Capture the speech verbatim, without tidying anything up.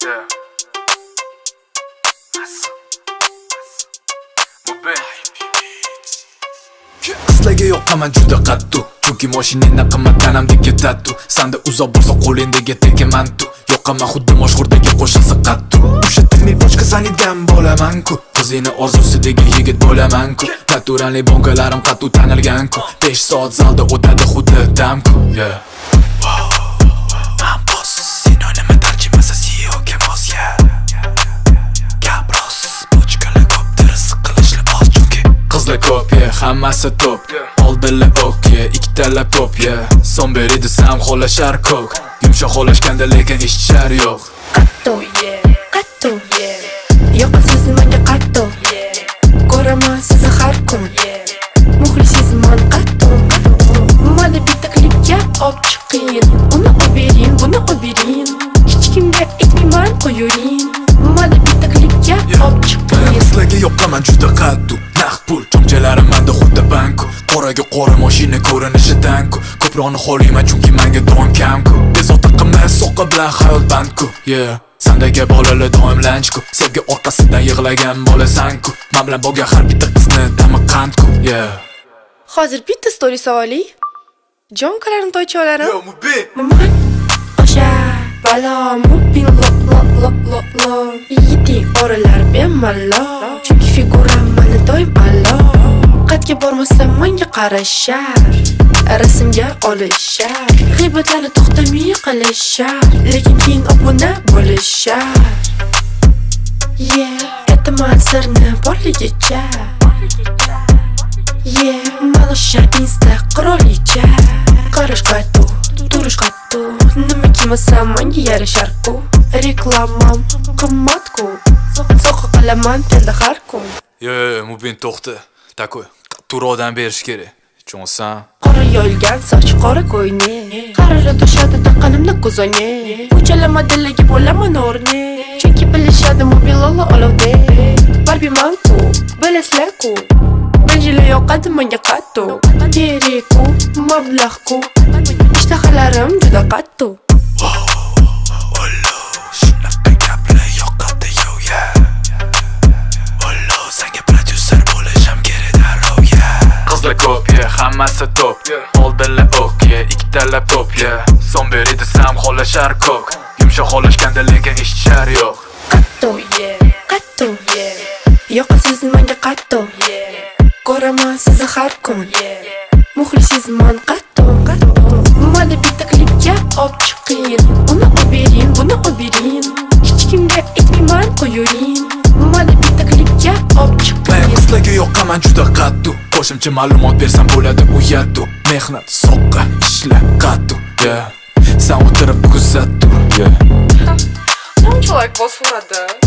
Yeah. Qizlarga yoqaman juda qattiq, chunki mashinangdan qimmat tanamdek ketadi. Sanda uzoq bo'lsa qo'lingdagi tekimantu. Yoqaman xuddi mashhurdagi qo'shiqsi qattiq. O'sha tilni boshqa sanidan bo'laman-ku. Qizini orzusidagi yigit bo'laman-ku. Naturali bongalarim qattiq tanilgan-ku. besh soat zalda o'tadi xuddi damku. Yeah. Qizlar ko'p, yeah, hammasi top. Oldinlar okey, ikkitala pop, yeah. Son beri desam xohlashar ko'k. Yumshoq xohlashganda lekin eshitishar yo'q. Qatto, yeah, qatto, yeah. Yoqasiz menga qatto, yeah. Ko'raman sizni har kun, yeah. Muxlisizman qatto, qatto. Mana bitta klipga olib chiqing. Uni olib bering, buni olib bering. Hech kimga aytmayman qo'ying. Mana bitta klipga olib chiqing. Qizlarga yoqaman juda qattiq. Naqd pul chomchalarim menda xuddi banku. Qoraga qora mashina ko'rinishidan-ku. Ko'proqni xohlayman chunki menga doim kam-ku. Bezovta qilmay so'qqa bilan hayot bandku. Yeah. Sandagi bolalar doim lanchku. Sevgi orqasidan yig'lagan bo'lasan-ku. Men bilan bo'lgan har bitta qizni dami qandku. Yeah. Hozir bitta story savoli. Jonkalarim toycholarim. Yo, Mubin. Maman. O'sha balo Mubin lo lo lo lo lo. Yiting oralar bemalol. Chunki figuram mana doim alo. Qatga bormasam menga qarashar. Rasmga olishar. G'iybatlarni to'xtamay qilishar. Lekin keyin obuna bo'lishar. Yeah, aytaman sirni borligicha. Yeah, malosha insta qirolicha. Qarash qattu, turish qattu. Nima kiymasam menga yarashar-ku. Reklamam qimmat-ku. So'qqa qilaman tenda har kun. Yo, yo, Mubin to'xta. Takoy, turodan berish kerak. Tushunsan? Qora yo'lgan soch qora ko'yni. Qarara to'shadi taqqanimda ko'zoni. Ko'chalama dillaga bo'laman o'rni. Chunki bilishadi mobillar olovda. Barbiman-ku, bilasizlar-ku. Banjila yoqadi menga qattu. Kerak-ku, mablag'-ku. Ishtahalarim juda qattu. Qizlar ko'p, yeah, hammasi top. Oldinlar okey, ikkitala pop, yeah. Son beri desam xohlashar ko'k. Yumshoq xohlashganda lekin eshitishar yo'q. Qatto, yeah, qatto, yeah. Yoqasiz menga qatto, yeah. Ko'raman sizni har kun, yeah. Muxlisizman qatto, qatto. Mana bitta klipga olib chiqing. Uni olib bering, buni olib bering. Hech kimga aytmayman qo'ying. Mana bitta klipga olib chiqing. Qizlarga yoqaman juda qattiq. Qo'shimcha ma'lumot bersam bo'ladi u yattu. Mehnat, soqqa, ishla, qattiq, yeah. Sen o'tirib kuzattu, yeah. Qancha like bosadi?